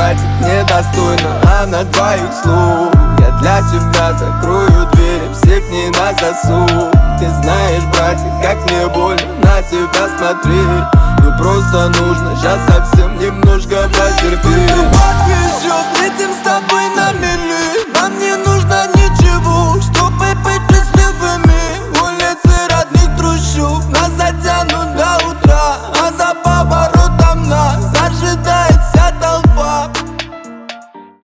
братик, недостойна она твоих слов. Я для тебя закрою двери, всех не на засув. Ты знаешь, братик, как мне больно на тебя смотреть. Ну просто нужно сейчас совсем немножко потерпеть. Любовь везет, летим с тобой на миллион.